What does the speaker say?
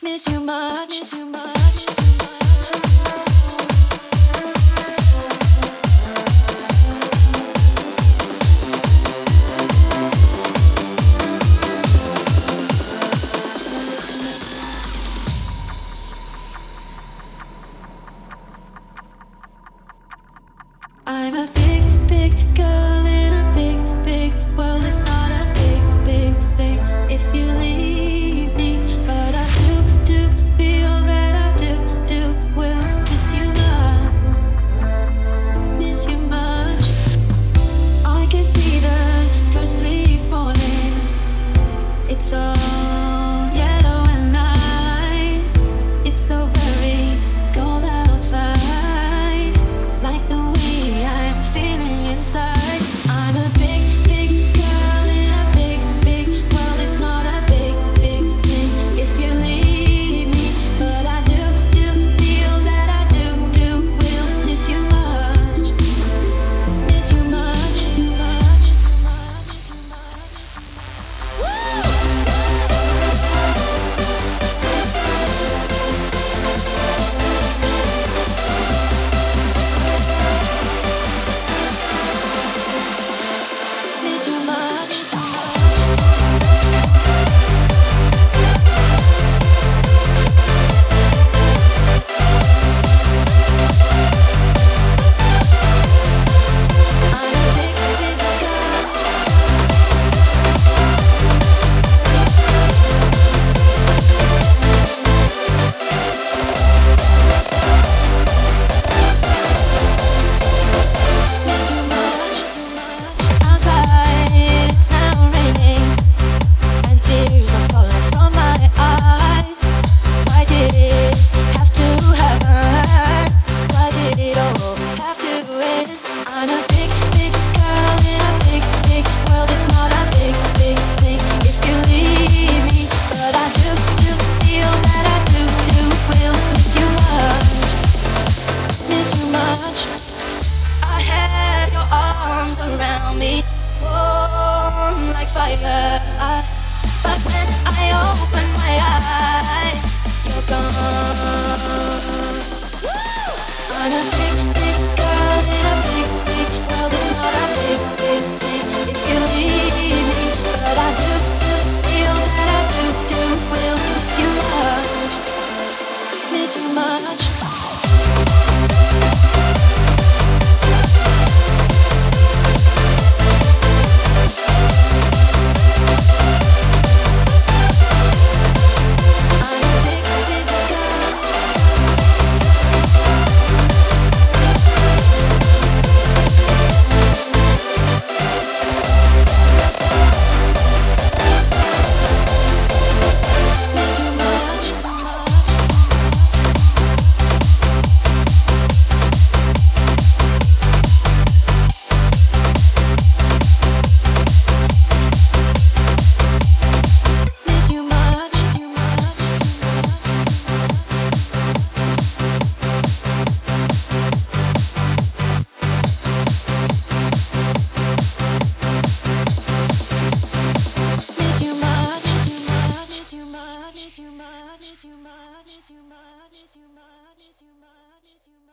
Miss you much, miss you much. I'm a big, big girl in a big, big world. It's not a big, big thing if you leave me, but I do feel that I do will miss you much. I can see the first leaf falling. It's all yellow and night. It's so very cold outside, like the way I'm feeling inside. I'm a big, big girl in a big, big world. It's not a big, big thing if you leave me, but I do feel that I do will miss you much, miss you much, miss you much, miss you much. Woo! Miss you much, miss you I'm a big, big girl. Miss you much, miss you much. Outside it's now raining, and tears are falling from my eyes. Why did it have to happen? Why did it all have to end? I'm a big, big girl in a big, big world. It's not a big, big thing if you leave me, but I do feel that I do will miss you much, miss you much. I had your arms around me, warm like fire. But when I open my eyes, you're gone. I'm a big, big girl in a big, big world. It's not a big, big thing if you leave me, but I do feel that I do will miss you much, miss you much. I'm a big, big girl. Miss you much, miss you much. Miss you much, miss you much, miss you much, miss you much, miss you much, miss you much, miss you much, miss you much, miss you much, miss you much, miss you much.